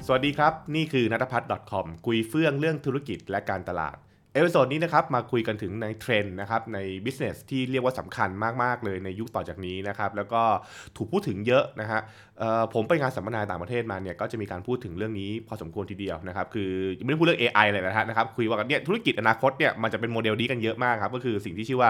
สวัสดีครับนี่คือนัทพัฒน์ .com คุยเฟื่องเรื่องธุรกิจและการตลาดเอพิโซดนี้นะครับมาคุยกันถึงในเทรนด์นะครับใน business ที่เรียกว่าสำคัญมากๆเลยในยุคต่อจากนี้นะครับแล้วก็ถูกพูดถึงเยอะนะฮะผมไปงานสัมมนาต่างประเทศมาเนี่ยก็จะมีการพูดถึงเรื่องนี้พอสมควรทีเดียวนะครับคือไม่ได้พูดเรื่อง AI เลยนะครับคุยว่าเนี่ยธุรกิจอนาคตเนี่ยมันจะเป็นโมเดลนี้กันเยอะมากครับก็คือสิ่งที่ชื่อว่า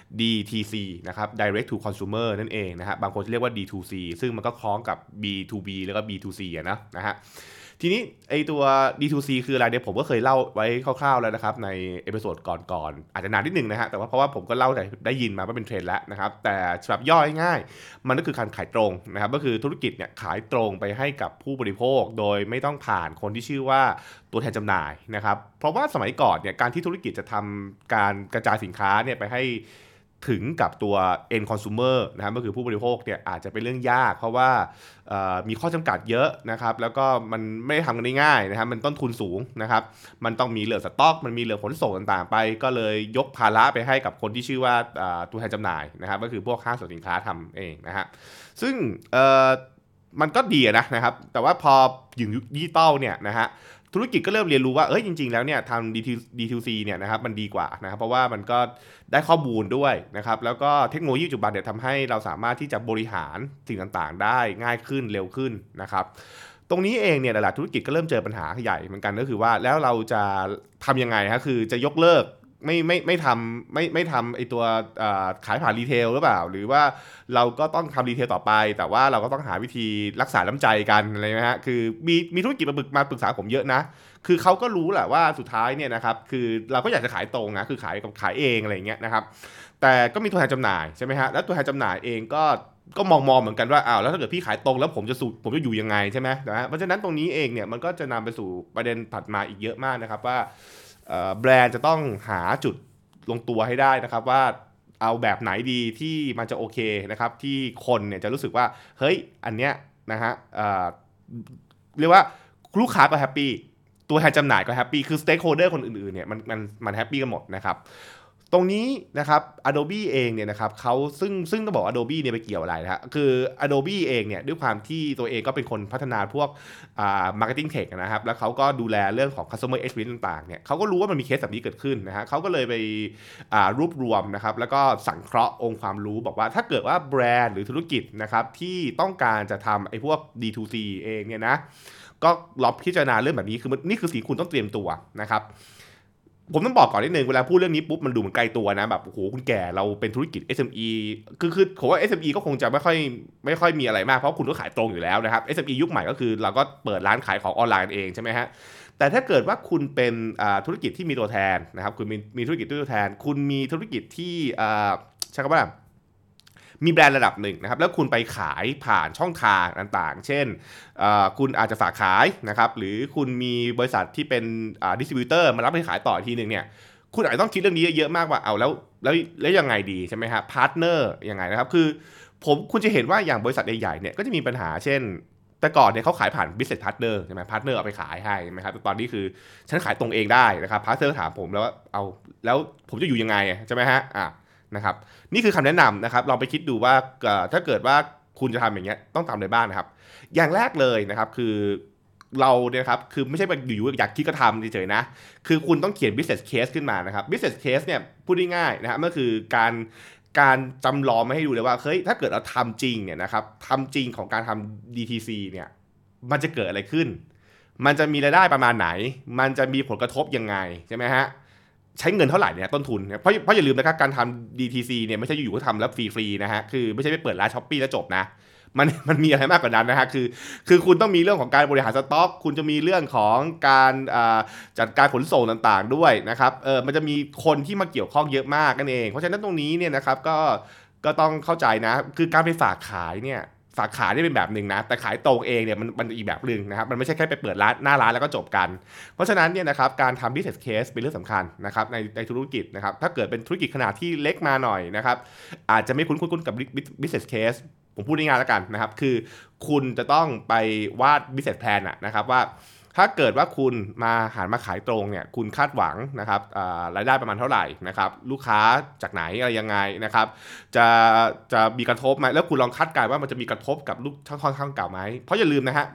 DTC นะครับ Direct to Consumer นั่นเองนะฮะบางคนเรียกว่า D2C ซึ่งมันก็คล้องกับ B2B แล้วก็ B2C นะฮะ ทีนี้ไอตัว D2C คืออะไรเนี่ยผมก็เคยเล่าไว้คร่าวๆแล้วนะครับในเอพิโซดก่อนๆอาจจะนานนิดนึงนะฮะแต่ว่าเพราะว่าผมก็เล่าได้ยินมาว่าเป็นเทรนด์แล้วนะครับแต่ฉบับย่อง่ายๆมันก็คือการขายตรงนะครับก็คือธุรกิจเนี่ยขายตรงไปให้กับผู้บริโภคโดยไม่ต้องผ่านคนที่ชื่อว่าตัวแทนจำหน่ายนะครับเพราะว่าสมัยก่อนเนี่ยการที่ธุรกิจจะทำการกระจายสินค้าเนี่ยไปให้ถึงกับตัว end consumer นะครับก็คือผู้บริโภคเนี่ยอาจจะเป็นเรื่องยากเพราะว่ามีข้อจำกัดเยอะนะครับแล้วก็มันไม่ได้ทำกันได้ง่ายนะครับมันต้นทุนสูงนะครับมันต้องมีเรื่องสต็อกมันมีเรื่องขนส่งต่างๆไปก็เลยยกภาระไปให้กับคนที่ชื่อว่าตัวแทนจำหน่ายนะครับก็คือพวกห้างสรรพสินค้าทำเองนะฮะซึ่งมันก็ดีนะครับแต่ว่าพออยู่ยุคดิจิตอลเนี่ยนะฮะธุรกิจก็เริ่มเรียนรู้ว่าจริงๆแล้วเนี่ยทำ D2C เนี่ยนะครับมันดีกว่านะครับเพราะว่ามันก็ได้ข้อมูลด้วยนะครับแล้วก็เทคโนโลยีปัจจุบันเนี่ยทำให้เราสามารถที่จะบริหารสิ่งต่างๆได้ง่ายขึ้นเร็วขึ้นนะครับตรงนี้เองเนี่ยหลายๆธุรกิจก็เริ่มเจอปัญหาใหญ่เหมือนกันก็คือว่าแล้วเราจะทำยังไงฮะคือจะยกเลิกไม่ทำไอตัวขายผ่านรีเทลหรือเปล่าหรือว่าเราก็ต้องทำรีเทลต่อไปแต่ว่าเราก็ต้องหาวิธีรักษาน้ำใจกันอะไรนะฮะคือมีธุรกิจมาปรึกษาผมเยอะนะคือเขาก็รู้แหละว่าสุดท้ายเนี่ยนะครับคือเราก็อยากจะขายตรงนะคือขายเองอะไรเงี้ยนะครับแต่ก็มีตัวแทนจำหน่ายใช่ไหมฮะแล้วตัวแทนจำหน่ายเองก็มองเหมือนกันว่าแล้วถ้าเกิดพี่ขายตรงแล้วผมจะอยู่ยังไงใช่ไหมนะฮะเพราะฉะนั้นตรงนี้เองเนี่ยมันก็จะนำไปสู่ประเด็นถัดมาอีกเยอะมากนะครับว่าแบรนด์จะต้องหาจุดลงตัวให้ได้นะครับว่าเอาแบบไหนดีที่มันจะโอเคนะครับที่คนเนี่ยจะรู้สึกว่าเฮ้ยอันเนี้ยนะฮะเรียกว่าลูกค้าก็แฮปปี้ตัวแทนจำหน่ายก็แฮปปี้คือสเต็กโฮเดอร์คนอื่นๆเนี่ยมันแฮปปี้กันหมดนะครับตรงนี้นะครับ Adobe เองเนี่ยนะครับเขาซึ่งต้องบอก Adobe เนี่ยไปเกี่ยวอะไรนะฮะคือ Adobe เองเนี่ยด้วยความที่ตัวเองก็เป็นคนพัฒนาพวกmarketing tech นะครับแล้วเขาก็ดูแลเรื่องของ customer experience ต่างๆเนี่ยเขาก็รู้ว่ามันมีเคสแบบนี้เกิดขึ้นนะฮะเขาก็เลยไปรวบรวมนะครับแล้วก็สังเคราะห์องค์ความรู้บอกว่าถ้าเกิดว่าแบรนด์หรือธุรกิจนะครับที่ต้องการจะทำไอ้พวก D2C เองเนี่ยนะก็ลองพิจารณาเรื่องแบบนี้คือนี่คือสิ่งคุณต้องเตรียมตัวนะครับผมต้องบอกก่อนนิดนึงเวลาพูดเรื่องนี้ปุ๊บมันดูเหมือนไกลตัวนะแบบโอ้โหคุณแก่เราเป็นธุรกิจ SME คือผมว่า SME ก็คงจะไม่ค่อยมีอะไรมากเพราะคุณก็ขายตรงอยู่แล้วนะครับ SME ยุคใหม่ก็คือเราก็เปิดร้านขายของออนไลน์เองใช่ไหมฮะแต่ถ้าเกิดว่าคุณเป็นธุรกิจที่มีตัวแทนนะครับคุณมีธุรกิจตัวแทนคุณมีธุรกิจที่ใช้คำว่ามีแบรนด์ระดับหนึ่งนะครับแล้วคุณไปขายผ่านช่องทางต่างๆเช่นคุณอาจจะฝากขายนะครับหรือคุณมีบริษัทที่เป็นดิสติบิวเตอร์มารับไปขายต่อทีหนึ่งเนี่ยคุณอาจจะต้องคิดเรื่องนี้เยอะมากว่าเอาแล้วยังไงดีใช่ไหมฮะพาร์ทเนอร์ยังไงนะครับคือคุณจะเห็นว่าอย่างบริษัทใหญ่ๆเนี่ยก็จะมีปัญหาเช่นแต่ก่อนเนี่ยเขาขายผ่าน business partner ใช่ไหมพาร์ทเนอร์เอาไปขายให้ใช่ไหมครับแต่ตอนนี้คือฉันขายตรงเองได้นะครับพาร์ทเนอร์ถามผมแล้วเอาแล้วผมจะอยู่ยังไงใช่ไหมฮะนะครับนี่คือคำแนะนำนะครับลองไปคิดดูว่าถ้าเกิดว่าคุณจะทำอย่างเงี้ยต้องทำอะไรบ้างนะครับอย่างแรกเลยนะครับคือเราเนี่ยครับคือไม่ใช่แบบอยู่ๆอยากคิดก็ทำเฉยๆนะคือคุณต้องเขียน business case ขึ้นมานะครับ business case เนี่ยพูดง่ายๆนะครับก็คือการจำลองมาให้ดูเลยว่าเฮ้ยถ้าเกิดเราทำจริงเนี่ยนะครับทำจริงของการทำ DTC เนี่ยมันจะเกิดอะไรขึ้นมันจะมีรายได้ประมาณไหนมันจะมีผลกระทบยังไงใช่ไหมฮะ ใช้เงินเท่าไหร่เนี่ยต้นทุนเพราะอย่าลืมนะครับการทำ DTC เนี่ยไม่ใช่อยู่ๆก็ทำแล้วฟรีๆนะฮะคือไม่ใช่ไปเปิดร้านช้อปปี้แล้วจบนะมันมีอะไรมากกว่านั้นนะฮะคือคุณต้องมีเรื่องของการบริหารสต็อกคุณจะมีเรื่องของการจัดการขนส่งต่างๆด้วยนะครับมันจะมีคนที่มาเกี่ยวข้องเยอะมากนั่นเองเพราะฉะนั้นตรงนี้เนี่ยนะครับก็ต้องเข้าใจนะคือการไปฝากขายเนี่ยฝากขายได้เป็นแบบหนึ่งนะแต่ขายตรงเองเนี่ยมันอีกแบบหนึ่งนะครับมันไม่ใช่แค่ไปเปิดร้านหน้าร้านแล้วก็จบกัน เพราะฉะนั้นเนี่ยนะครับการทำ business case เป็นเรื่องสำคัญนะครับในธุรกิจนะครับถ้าเกิดเป็นธุรกิจขนาดที่เล็กมาหน่อยนะครับอาจจะไม่คุ้นกับ business case ผมพูดง่ายๆแล้วกันนะครับคือคุณจะต้องไปวาด business plan นะครับว่าถ้าเกิดว่าคุณหันมาขายตรงเนี่ยคุณคาดหวังนะครับรายได้ประมาณเท่าไหร่นะครับลูกค้าจากไหนอะไรยังไงนะครับจะจะมีกระทบไหมแล้วคุณลองคาดการณ์ว่ามันจะมีกระทบกับลูกช่องทางเก่าไหมเพราะอย่าลืมนะฮะ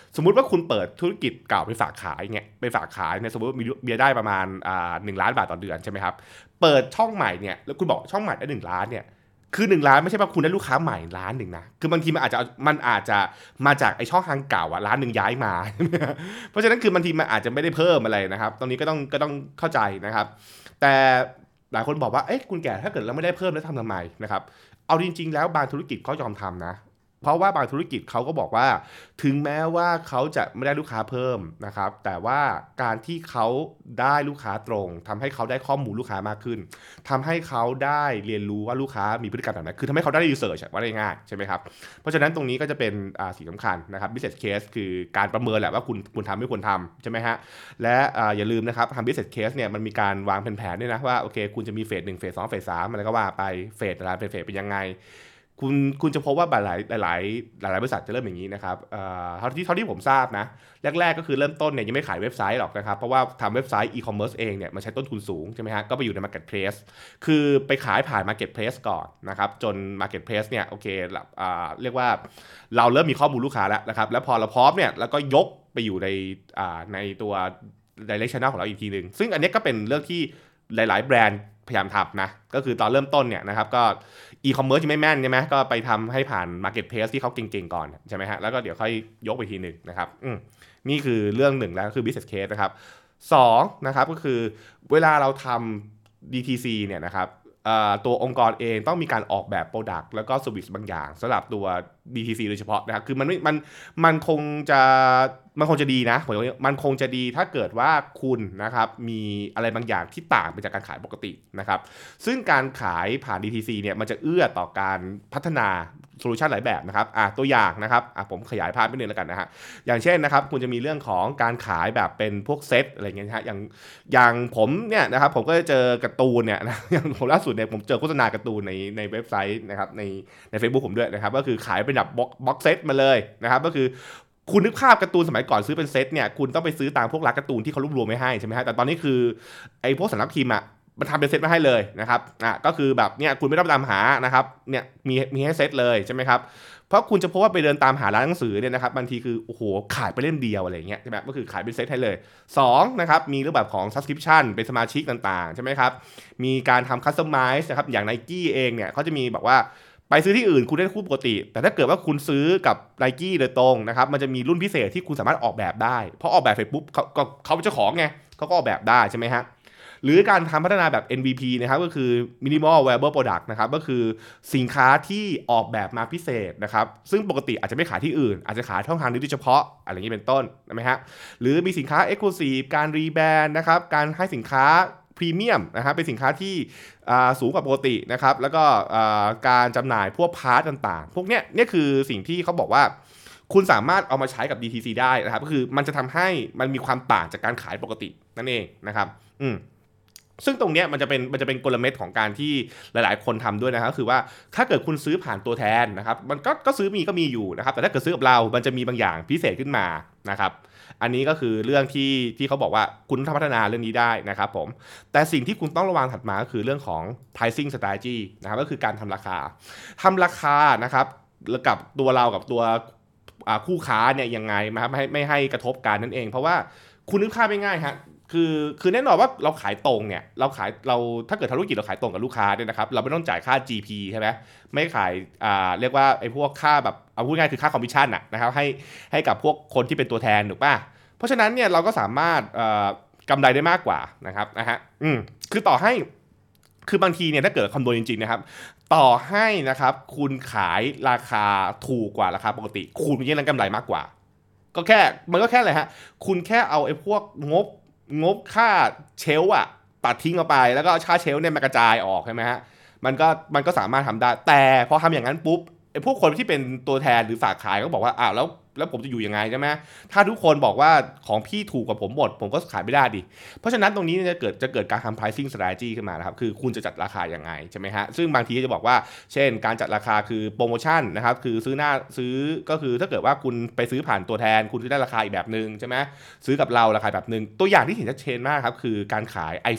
สมมุติว่าคุณเปิดธุรกิจเก่าไปฝากขายเงี้ยไปฝากขายเนี่ยสมมติว่ามีเบียร์ได้ประมาณ1 ล้านบาทต่อเดือนใช่ไหมครับเปิดช่องใหม่เนี่ยแล้วคุณบอกช่องใหม่ได้1 ล้านเนี่ยคือ1 ล้านไม่ใช่ว่าคุณได้ลูกค้าใหม่1 ล้านนะคือบางทีมันอาจจะมาจากไอช่องทางเก่า1 ล้านย้ายมา เพราะฉะนั้นคือบางทีมันอาจจะไม่ได้เพิ่มอะไรนะครับตรงนี้ก็ต้องเข้าใจนะครับแต่หลายคนบอกว่าเอ๊ะคุณแก่ถ้าเกิดเราไม่ได้เพิ่มแล้วทำไมนะครับเอาจริงๆแล้วบางธุรกิจเขายอมทำนะเพราะว่าบางธุรกิจเขาก็บอกว่าถึงแม้ว่าเขาจะไม่ได้ลูกค้าเพิ่มนะครับแต่ว่าการที่เขาได้ลูกค้าตรงทำให้เขาได้ข้อมูลลูกค้ามากขึ้นทำให้เขาได้เรียนรู้ว่าลูกค้ามีพฤติกรรมแบบไหนคือทำให้เขาได้รีเสิร์ชว่าได้ง่ายใช่ไหมครับเพราะฉะนั้นตรงนี้ก็จะเป็นสิ่งสำคัญนะครับ business case คือการประเมินแหละว่าคุณทำไม่ควรทำใช่ไหมฮะและอย่าลืมนะครับทำ business case เนี่ยมันมีการวางแผนด้วยนะว่าโอเคคุณจะมีเฟส1เฟส2เฟส3อะไรก็ว่าไปเฟสแต่ละเป็นเฟสเป็นยังไงคุณจะพบว่าหลายบริษัทจะเริ่มอย่างนี้นะครับเท่าที่ผมทราบนะแรกๆก็คือเริ่มต้นเนี่ยยังไม่ขายเว็บไซต์หรอกนะครับเพราะว่าทำเว็บไซต์อีคอมเมิร์ซเองเนี่ยมันใช้ต้นทุนสูงใช่ไหมฮะก็ไปอยู่ใน Marketplace คือไปขายผ่าน Marketplace ก่อนนะครับจน Marketplace เนี่ยโอเคเรียกว่าเราเริ่มมีข้อมูลลูกค้าแล้วนะครับแล้วพอเราพร้อมเนี่ยแล้วก็ยกไปอยู่ในตัว direct channel ของเราอีกทีหนึ่งซึ่งอันนี้ก็เป็นเรื่องที่หลายๆแบรนด์พยายามทำนะก็คือตอนเริ่มต้นเนี่ยนะครับก็อีคอมเมิร์ซยังไม่แม่นใช่ไหมก็ไปทำให้ผ่าน Marketplace ที่เขาเก่งๆก่อนใช่ไหมฮะแล้วก็เดี๋ยวค่อยยกไปทีหนึ่งนะครับนี่คือเรื่องหนึ่งแล้วคือ business case นะครับสองนะครับก็คือเวลาเราทำ DTC เนี่ยนะครับตัวองค์กรเองต้องมีการออกแบบ Product แล้วก็ Service บางอย่างสำหรับตัว DTC โดยเฉพาะนะครับคือมันคงจะดีนะผมว่ามันคงจะดีถ้าเกิดว่าคุณนะครับมีอะไรบางอย่างที่ต่างไปจากการขายปกตินะครับซึ่งการขายผ่าน DTC เนี่ยมันจะเอื้อต่อการพัฒนาโซลูชันหลายแบบนะครับตัวอย่างนะครับผมขยายภาพไปหนึ่งแล้วกันนะฮะอย่างเช่นนะครับคุณจะมีเรื่องของการขายแบบเป็นพวกเซตอะไรเงี้ยนะฮะอย่างผมเนี่ยนะครับผมก็จะเจอการ์ตูนเนี่ยนะอย่างผมล่าสุดเนี่ยผมเจอโฆษณาการ์ตูนในเว็บไซต์นะครับใน Facebook ผมด้วยนะครับก็คือขายเป็นแบบบ็อกเซตมาเลยนะครับก็คือคุณนึกภาพการ์ตูนสมัยก่อนซื้อเป็นเซตเนี่ยคุณต้องไปซื้อตามพวกร้านการ์ตูนที่เขารวบรวมไว้ให้ใช่ไหมฮะแต่ตอนนี้คือไอ้พวกสำนักพิมพ์มันทำเป็นเซตมาให้เลยนะครับก็คือแบบเนี่ยคุณไม่ต้องตามหานะครับเนี่ยมีให้เซตเลยใช่ไหมครับเพราะคุณจะพบว่าไปเดินตามหาร้านหนังสือเนี่ยนะครับบางทีคือโอ้โหขายไปเล่มเดียวอะไรเงี้ยใช่ไหมก็คือขายเป็นเซตให้เลย2นะครับมีรูปแบบของ subscription เป็นสมาชิกต่างๆใช่ไหมครับมีการทำ customize นะครับอย่าง Nike เองเนี่ยเขาจะมีบอกว่าไปซื้อที่อื่นคุณได้คู่ปกติแต่ถ้าเกิดว่าคุณซื้อกับ Nike โดยตรงนะครับมันจะมีรุ่นพิเศษที่คุณสามารถออกแบบได้เพราะออกแบบเสร็จปุ๊บเขาเป็นเจ้าของไงเขาก็ออกแบบได้ใช่ไหมฮะหรือการทำพัฒนาแบบ MVP นะครับก็คือ Minimal Viable Product นะครับก็คือสินค้าที่ออกแบบมาพิเศษนะครับซึ่งปกติอาจจะไม่ขายที่อื่นอาจจะขายช่องทางนี้โดยเฉพาะอะไรอย่างนี้เป็นต้นใช่ไหมฮะหรือมีสินค้า Exclusive การรีแบรนด์นะครับการให้สินค้าพรีเมียมนะครับเป็นสินค้าที่สูงกว่าปกตินะครับแล้วก็การจำหน่ายพวกพาร์ทต่างๆพวกเนี้ยเนี่ยคือสิ่งที่เขาบอกว่าคุณสามารถเอามาใช้กับ DTC ได้นะครับก็คือมันจะทำให้มันมีความต่างจากการขายปกตินั่นเองนะครับซึ่งตรงเนี้ยมันจะเป็นกลเม็ดของการที่หลายๆคนทำด้วยนะครับคือว่าถ้าเกิดคุณซื้อผ่านตัวแทนนะครับมันก็ซื้อมีอยู่นะครับแต่ถ้าเกิดซื้อกับเรามันจะมีบางอย่างพิเศษขึ้นมานะครับอันนี้ก็คือเรื่องที่เขาบอกว่าคุณต้องพัฒนาเรื่องนี้ได้นะครับผมแต่สิ่งที่คุณต้องระวังถัดมาก็คือเรื่องของ pricing strategy นะครับก็คือการทำราคานะครับกับตัวเรากับตัวคู่ค้าเนี่ยยังไงนะครับไม่ให้กระทบกันนั่นเองเพราะว่าคุณนึกภาพง่ายๆฮะคือแน่นอนว่าเราขายตรงเนี่ยเราถ้าเกิดธุรกิจเราขายตรงกับลูกค้าเนี่ยนะครับเราไม่ต้องจ่ายค่า GP ใช่ไหมไม่ขายเรียกว่าไอ้พวกค่าแบบเอาพูดง่ายคือค่าคอมมิชชั่นนะครับให้กับพวกคนที่เป็นตัวแทนถูกป่ะเพราะฉะนั้นเนี่ยเราก็สามารถกำไรได้มากกว่านะครับคือต่อให้คือบางทีเนี่ยถ้าเกิดคำนวณจริงๆนะครับต่อให้นะครับคุณขายราคาถูกกว่าราคาปกติคุณยังได้กำไรมากกว่ามันก็แค่อะไรฮะคุณแค่เอาไอ้พวกงบค่าเชลฟ์ตัดทิ้งออกไปแล้วก็ค่าเชลฟ์เนี่ยมากระจายออกใช่ไหมฮะมันก็สามารถทำได้แต่พอทำอย่างนั้นปุ๊บไอ้พวกคนที่เป็นตัวแทนหรือฝากขายก็บอกว่าแล้วผมจะอยู่ยังไงใช่ไหมถ้าทุกคนบอกว่าของพี่ถูกกว่าผมหมดผมก็ขายไม่ได้ดิเพราะฉะนั้นตรงนี้จะเกิดการทำ pricing strategy ขึ้นมานะครับคือคุณจะจัดราคายังไงใช่ไหมฮะซึ่งบางทีจะบอกว่าเช่นการจัดราคาคือโปรโมชั่นนะครับคือซื้อก็คือถ้าเกิดว่าคุณไปซื้อผ่านตัวแทนคุณจะได้ราคาอีกแบบนึงใช่ไหมซื้อกับเราราคาแบบนึงตัวอย่างที่เห็นชัดเจนมากครับคือการขาย iPhone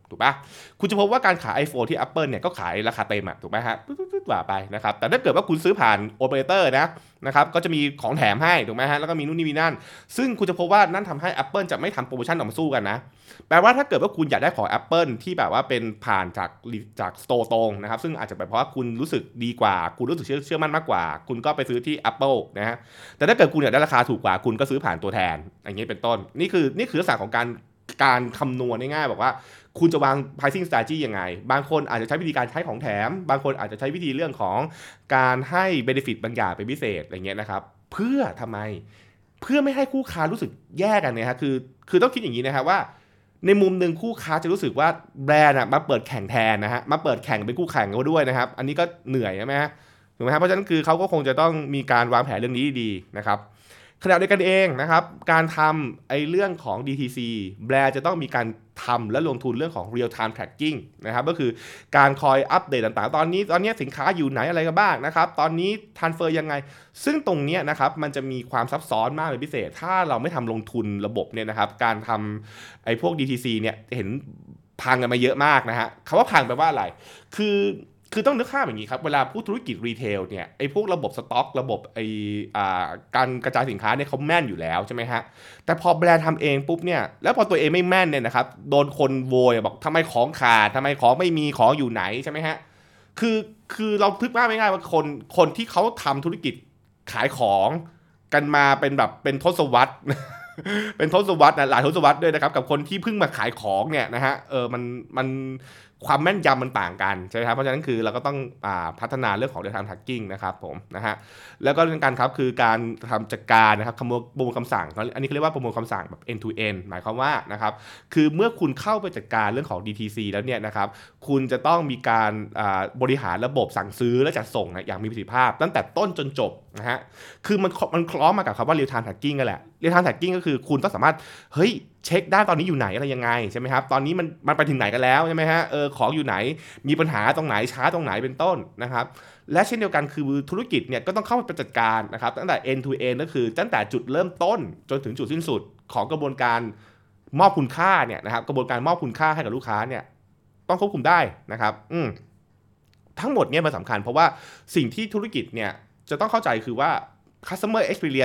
ถูกปะคุณจะพบว่าการขาย iPhone ที่ Apple เนี่ยก็ขายราคาเต็มถูกไหมฮะว่าไปนะครับแต่ถ้าเกิดว่าคุณซื้อผ่านโอเปอเรเตอร์นะครับก็จะมีของแถมให้ถูกไหมฮะแล้วก็มีนู่นนี่มีนั่นซึ่งคุณจะพบว่านั่นทำให้ Apple จะไม่ทำโปรโมชั่นออกมาสู้กันนะแปลว่าถ้าเกิดว่าคุณอยากได้ของ Apple ที่แบบว่าเป็นผ่านจากสโตร์ตรงนะครับซึ่งอาจจะเป็นเพราะว่าคุณรู้สึกดีกว่าคุณรู้สึกเชื่อมั่นมากกว่าคุณก็ไปซื้อที่ Apple นะฮะแต่ถ้าเกิดคุณอยากได้ราคาถูกกว่าคุณก็ซื้อผ่านตัวแทนอย่างนี้เป็นต้นนี่คือลักษณะของการคำนวณง่ายๆบอกว่าคุณจะวาง pricing strategy ยังไงบางคนอาจจะใช้วิธีการใช้ของแถมบางคนอาจจะใช้วิธีเรื่องของการให้ benefit บางอย่างเป็นพิเศษอะไรเงี้ยนะครับเพื่อทำไมเพื่อไม่ให้คู่ค้ารู้สึกแย่กันเนี่ยฮะคือต้องคิดอย่างนี้นะครับว่าในมุมหนึ่งคู่ค้าจะรู้สึกว่าแบรนด์มาเปิดแข่งแทนนะฮะมาเปิดแข่งเป็นคู่แข่งเขาด้วยนะครับอันนี้ก็เหนื่อยใช่ไหมฮะถูกไหมครับเพราะฉะนั้นคือเขาก็คงจะต้องมีการวางแผนเรื่องนี้ดีนะครับขณะเดียวกันเองนะครับการทำเรื่องของ DTC แบรนด์จะต้องมีการทำและลงทุนเรื่องของ real time tracking นะครับก็คือการคอยอัปเดตต่างๆตอนนี้สินค้าอยู่ไหนอะไรกันบ้างนะครับตอนนี้ transfer ยังไงซึ่งตรงนี้นะครับมันจะมีความซับซ้อนมากเป็นพิเศษถ้าเราไม่ทำลงทุนระบบเนี่ยนะครับการทำพวก DTC เนี่ยเห็นพังกันมาเยอะมากนะฮะคำว่าพังแปลว่าอะไรคือต้องนึกภาพอย่างนี้ครับเวลาผู้ธุรกิจรีเทลเนี่ยพวกระบบสต็อกระบบการกระจายสินค้าเนี่ยเขาแม่นอยู่แล้วใช่ไหมฮะแต่พอแบรนด์ทำเองปุ๊บเนี่ยแล้วพอตัวเองไม่แม่นเนี่ยนะครับโดนคนโวยบอกทำไมของขาดทำไมของไม่มีของอยู่ไหนใช่ไหมฮะคือคือเราพึกมากไม่ง่ายว่าคนที่เขาทำธุรกิจขายของกันมาเป็นแบบเป็นทศวรรษ เป็นทศวรรษนะหลายทศวรรษด้วยนะครับกับคนที่เพิ่งมาขายของเนี่ยนะฮะมันความแม่นยำมันต่างกันใช่ไหมครับเพราะฉะนั้นคือเราก็ต้องพัฒนาเรื่องของ real time tracking นะครับผมนะฮะแล้วก็เรื่องการครับคือการทำจัดการนะครับประมวลคำสั่งอันนี้เขาเรียกว่าประมวลคำสั่งแบบ end to end หมายความว่านะครับคือเมื่อคุณเข้าไปจัดการเรื่องของ DTC แล้วเนี่ยนะครับคุณจะต้องมีการบริหารระบบสั่งซื้อและจัดส่งอย่างมีประสิทธิภาพตั้งแต่ต้นจนจบนะฮะคือมันคล้องมากับคำว่า real time tracking นั่นแหละ real time tracking ก็คือคุณต้องสามารถเฮ้ยเช็คได้ตอนนี้อยู่ไหนอะไรยังไงใช่ไหมครับตอนนี้มันไปถึงไหนกันแล้วใช่ไหมฮะของอยู่ไหนมีปัญหาตรงไหนช้าตรงไหนเป็นต้นนะครับและเช่นเดียวกันคือธุรกิจเนี่ยก็ต้องเข้าไปจัดการนะครับตั้งแต่ end to end ก็คือตั้งแต่จุดเริ่มต้นจนถึงจุดสิ้นสุดของกระบวนการมอบคุณค่าเนี่ยนะครับกระบวนการมอบคุณค่าให้กับลูกค้าเนี่ยต้องควบคุมได้นะครับทั้งหมดเนี่ยมันสำคัญเพราะว่าสิ่งที่ธุรกิจเนี่ยจะต้องเข้าใจคือว่าcustomer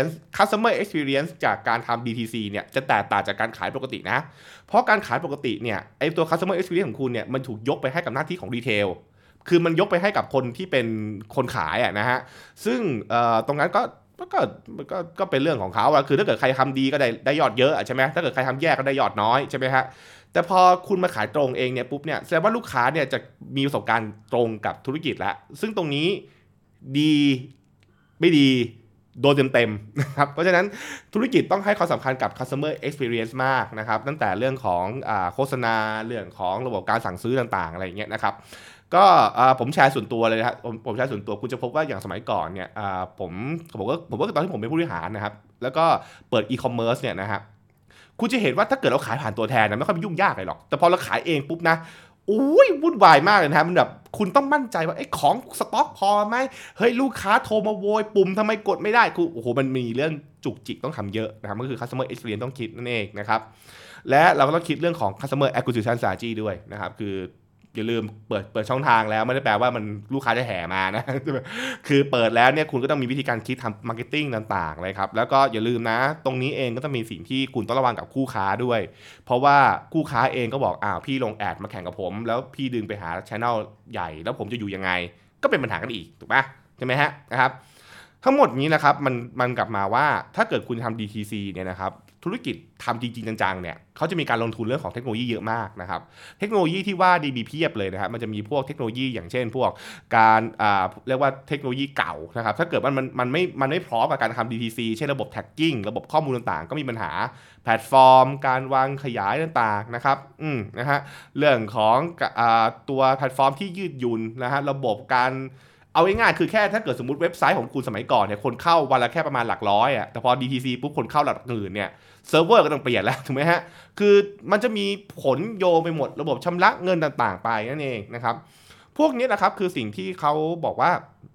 experience จากการทำ DTC เนี่ยจะแตกต่างจากการขายปกตินะเพราะการขายปกติเนี่ยตัว customer experience ของคุณเนี่ยมันถูกยกไปให้กับหน้าที่ของรีเทลคือมันยกไปให้กับคนที่เป็นคนขายนะฮะซึ่งตรงนั้นก็เป็นเรื่องของเขาคือถ้าเกิดใครทำดีก็ได้ยอดเยอะใช่ไหมถ้าเกิดใครทำแย่ก็ได้ยอดน้อยใช่ไหมฮะแต่พอคุณมาขายตรงเองเนี่ยปุ๊บเนี่ยแสดงว่าลูกค้าเนี่ยจะมีประสบการณ์ตรงกับธุรกิจแล้วซึ่งตรงนี้ดีไม่ดีโดนเต็มๆนะครับเพราะฉะนั้นธุรกิจต้องให้ความสำคัญกับ customer experience มากนะครับตั้งแต่เรื่องของโฆษณาเรื่องของระบบการสั่งซื้อต่างๆอะไรอย่างเงี้ยนะครับก็ผมแชร์ส่วนตัวเลยนะครับผมแชร์ส่วนตัวคุณจะพบว่าอย่างสมัยก่อนเนี่ยผมว่าตอนที่ผมเป็นผู้บริหารนะครับแล้วก็เปิด e-commerce เนี่ยนะครับคุณจะเห็นว่าถ้าเกิดเราขายผ่านตัวแทนนะไม่ค่อยยุ่งยากเลยหรอกแต่พอเราขายเองปุ๊บนะโอ้ยวุ่นวายมากเลยนะครับมันแบบคุณต้องมั่นใจว่าของสต็อกพอไหมเฮ้ยลูกค้าโทรมาโวยปุ่มทำไมกดไม่ได้คือโอ้โหมันมีเรื่องจุกจิกต้องทำเยอะนะครับก็คือ customer experience ต้องคิดนั่นเองนะครับและเราก็ต้องคิดเรื่องของ customer acquisition strategy ด้วยนะครับคืออย่าลืมเปิดช่องทางแล้วไม่ได้แปลว่ามันลูกค้าจะแห่มานะคือเปิดแล้วเนี่ยคุณก็ต้องมีวิธีการคิดทำมาร์เก็ตติ้งต่างๆเลยครับแล้วก็อย่าลืมนะตรงนี้เองก็ต้องมีสิ่งที่คุณต้องระวังกับคู่ค้าด้วยเพราะว่าคู่ค้าเองก็บอกพี่ลงแอดมาแข่งกับผมแล้วพี่ดึงไปหา channel ใหญ่แล้วผมจะอยู่ยังไงก็เป็นปัญหากันอีกถูกปะใช่ไหมฮะนะครับทั้งหมดนี้นะครับมันกลับมาว่าถ้าเกิดคุณทำ DTC เนี่ยนะครับธุรกิจทำจริงๆจังๆเนี่ยเขาจะมีการลงทุนเรื่องของเทคโนโลยีเยอะมากนะครับเทคโนโลยีที่ว่าดีมีเพียบเลยนะครับมันจะมีพวกเทคโนโลยีอย่างเช่นพวกการเรียกว่าเทคโนโลยีเก่านะครับถ้าเกิดมันไม่พร้อมกับการทำ DTC เช่นระบบ tagging ระบบข้อมูลต่างๆก็มีปัญหาแพลตฟอร์มการวางขยายต่างๆนะครับนะฮะเรื่องของตัวแพลตฟอร์มที่ยืดหยุ่นนะฮะระบบการเอาง่ายๆคือแค่ถ้าเกิดสมมติเว็บไซต์ของคุณสมัยก่อนเนี่ยคนเข้าวันละแค่ประมาณหลักร้อยแต่พอ DTC ปุ๊บคนเข้าหลักหมื่นเนี่ยเซิร์ฟเวอร์ก็ต้องเปลี่ยนแล้วถูกไหมฮะคือมันจะมีผลโยงไปหมดระบบชำระเงินต่างๆไปนั่นเองนะครับพวกนี้นะครับคือสิ่งที่เขาบอกว่า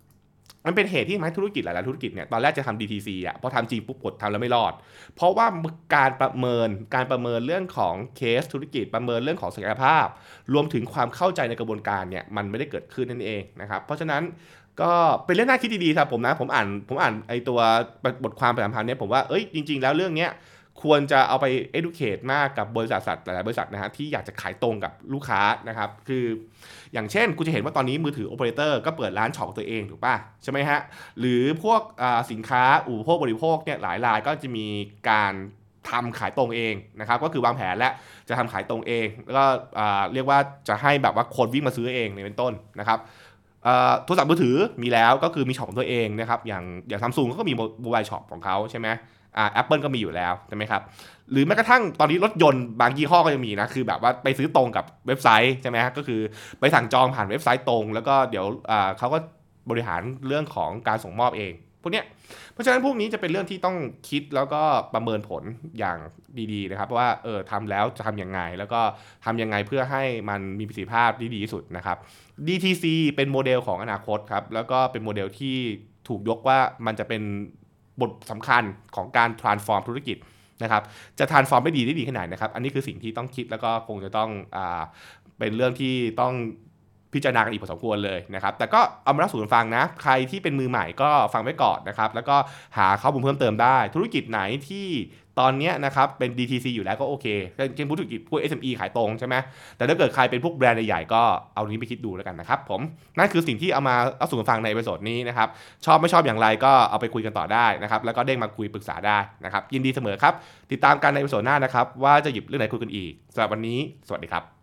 มันเป็นเหตุที่ทำให้ธุรกิจหลายๆธุรกิจเนี่ยตอนแรกจะทำ DTC พอทำจริงปุ๊บกดทำแล้วไม่รอดเพราะว่าการประเมินเรื่องของเคสธุรกิจประเมินเรื่องของศักยภาพรวมถึงความเข้าใจในกระบวนการเนี่ยมันไม่ได้เกิดขึ้นนั่นเองนะครับเพราะฉะนั้นก็เป็นเรื่องน่าคิดดีๆครับผมอ่านไอตัวบทความประชาสัมพันธ์เนี่ยผมว่าจริงๆแล้วเรื่องเนี้ยควรจะเอาไป educate มากกับบริษัทหลายๆบริษัทนะฮะที่อยากจะขายตรงกับลูกค้านะครับคืออย่างเช่นคุณจะเห็นว่าตอนนี้มือถือโอเปอเรเตอร์ก็เปิดร้านช็อปตัวเองถูกป่ะใช่ไหมฮะหรือพวกสินค้าอุปโภคบริโภคเนี่ยหลายรายก็จะมีการทำขายตรงเองนะครับก็คือวางแผนและจะทำขายตรงเองแล้วก็เรียกว่าจะให้แบบว่าคนวิ่งมาซื้อเองในเป็นต้นนะครับโทรศัพท์มือถือมีแล้วก็คือมีช็อปของตัวเองนะครับอย่างซัมซุงก็มีโมบายช็อปของเขาใช่ไหมApple ก็มีอยู่แล้วใช่ไหมครับหรือแม้กระทั่งตอนนี้รถยนต์บางยี่ห้อก็ยังมีนะคือแบบว่าไปซื้อตรงกับเว็บไซต์ใช่ไหมก็คือไปสั่งจองผ่านเว็บไซต์ตรงแล้วก็เดี๋ยวเขาก็บริหารเรื่องของการส่งมอบเองพวกเนี้ยเพราะฉะนั้นพวกนี้จะเป็นเรื่องที่ต้องคิดแล้วก็ประเมินผลอย่างดีๆนะครับว่าทำแล้วจะทำยังไงแล้วก็ทำยังไงเพื่อให้มันมีประสิทธิภาพที่ดีที่สุดนะครับ DTC เป็นโมเดลของอนาคตครับแล้วก็เป็นโมเดลที่ถูกยกว่ามันจะเป็นบทสำคัญของการ transform ธุรกิจนะครับจะ transform ได้ดีแค่ไหนนะครับอันนี้คือสิ่งที่ต้องคิดแล้วก็คงจะต้องเป็นเรื่องที่ต้องพิจารณากันอีกพอสมควรเลยนะครับแต่ก็เอามาเล่าสู่กันฟังนะใครที่เป็นมือใหม่ก็ฟังไว้ก่อนนะครับแล้วก็หาข้อมูลเพิ่มเติมได้ธุรกิจไหนที่ตอนนี้นะครับเป็น DTC อยู่แล้วก็โอเคเช่นธุรกิจพวก SME ขายตรงใช่ไหมแต่ถ้าเกิดใครเป็นพวกแบรนด์ใหญ่ๆก็เอานี้ไปคิดดูแล้วกันนะครับผมนั่นคือสิ่งที่เอามาเอาสู่กันฟังในเอพิโซดนี้นะครับชอบไม่ชอบอย่างไรก็เอาไปคุยกันต่อได้นะครับแล้วก็เด้งมาคุยปรึกษาได้นะครับยินดีเสมอครับติดตามกันในเอพิโซดหน้านะครับว่าจะหยิบเรื่องไหนคุยกันอีกสำหรับวันนี้สวัสดีครับ